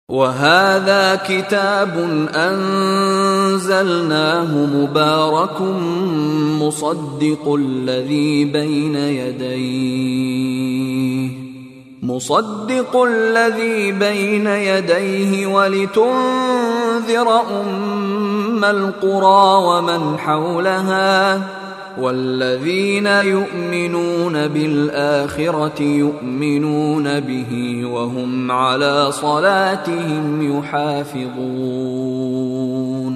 وهذا كتاب أنزلناه مبارك مصدق الذي بين يديه ولتنذر أم القرى ومن حولها والذين يؤمنون بالآخرة يؤمنون به وهم على صلاتهم يحافظون